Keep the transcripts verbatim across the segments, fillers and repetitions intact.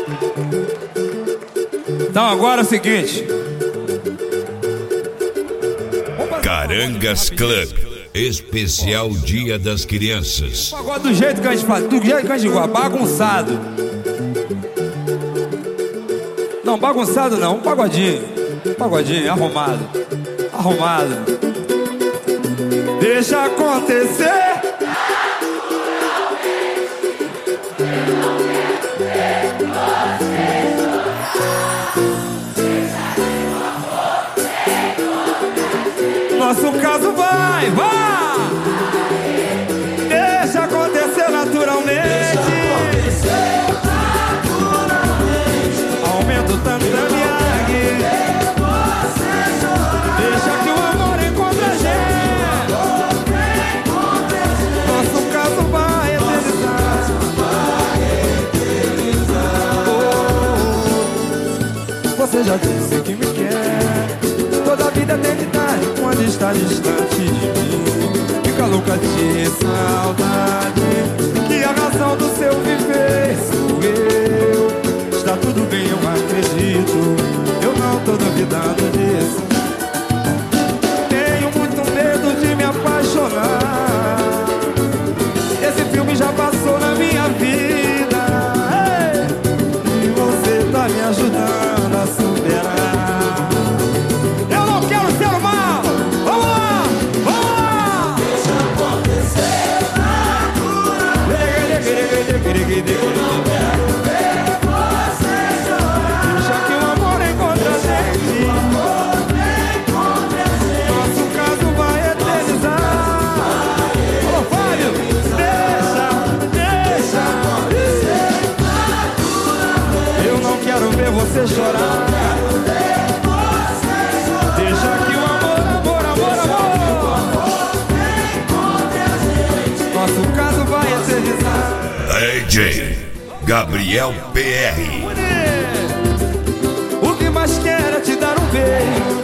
Então agora é o seguinte. Carangas Club, especial Dia das Crianças. Agora do jeito que a gente faz, do jeito que a gente gosta, bagunçado. Não, bagunçado não, um pagodinho. Um pagodinho, arrumado. Arrumado. Deixa acontecer. Nosso caso vai, vai. Deixa acontecer naturalmente. Deixa acontecer naturalmente. Aumenta o tanto da viagem. Deixa que o amor encontre a gente. Nosso caso vai eternizar. Você já disse que me quer. Toda a vida é eternidade quando está distante de mim. Fica louca de saudade, que a razão do seu viver sou eu. Está tudo bem, eu acredito, eu não tô duvidando disso. Tenho muito medo de me apaixonar. Esse filme já passou na minha vida. Ei! E você tá me ajudando a superar. Você chorar, deixa que o amor, amor, amor, amor, nosso caso vai eternizar. D J Gabriel P R. O que mais quero é te dar um beijo.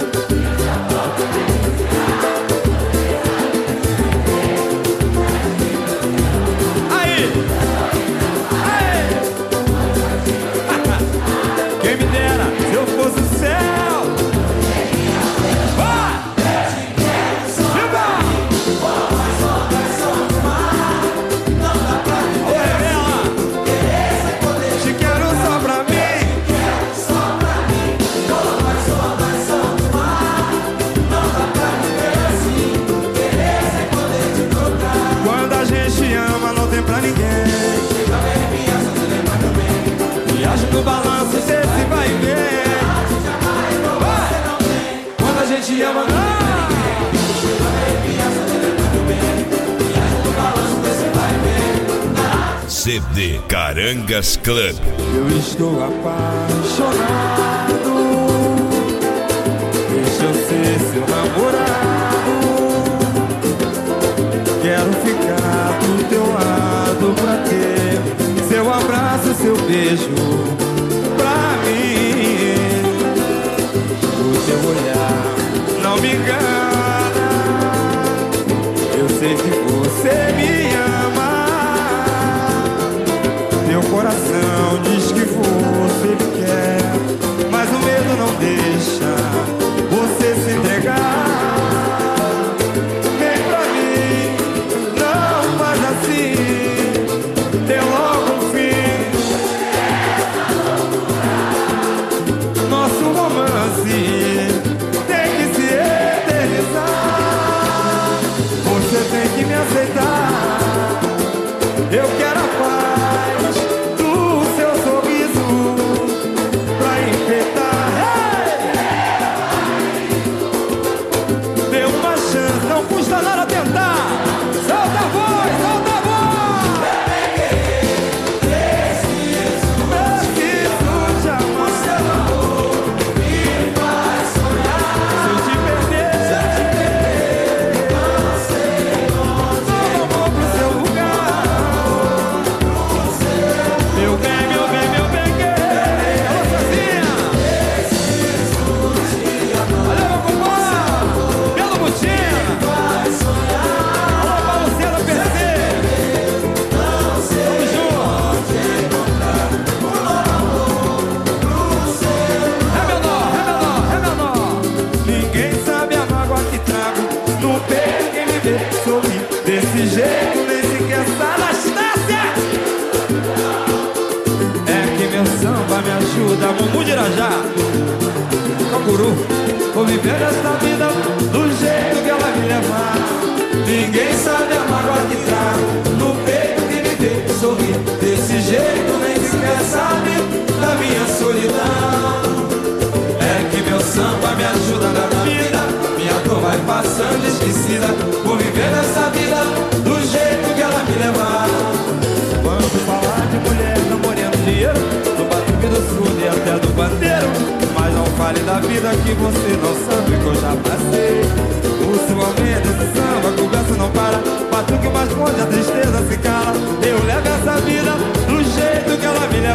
No balanço desse vai e vem. Quando a gente ama, não. C D Carangas Club. Eu estou apaixonado. Deixa eu ser seu namorado. Quero ficar do teu lado pra ter seu abraço, seu beijo. O teu olhar não me engana. Eu sei que você me ama. Meu coração diz que você me quer, mas o medo não deixa você se entregar. Vem pra mim, não faz assim. Tem logo um fim. Nosso romance tem que se eternizar. Você tem que me aceitar. Eu quero a paz do me ajuda, Mumu de Irajá, Canguru. Vou viver esta vida do jeito que ela me levar. Ninguém sabe a mágoa que trago no peito que me vê sorrir. Desse jeito nem sequer sabe da minha solidão. É que meu samba me ajuda na vida, minha dor vai passando esquecida. Vou viver essa vida do jeito que ela me levar. Vamos falar de mulher, não morrendo dinheiro, do batuque do sul e até do bandeiro. Mas não fale da vida que você não sabe que eu já passei. O seu momento, esse samba, a conversa não para. Batuque mais forte, a tristeza se cala. Eu levo essa vida do jeito que ela me leva.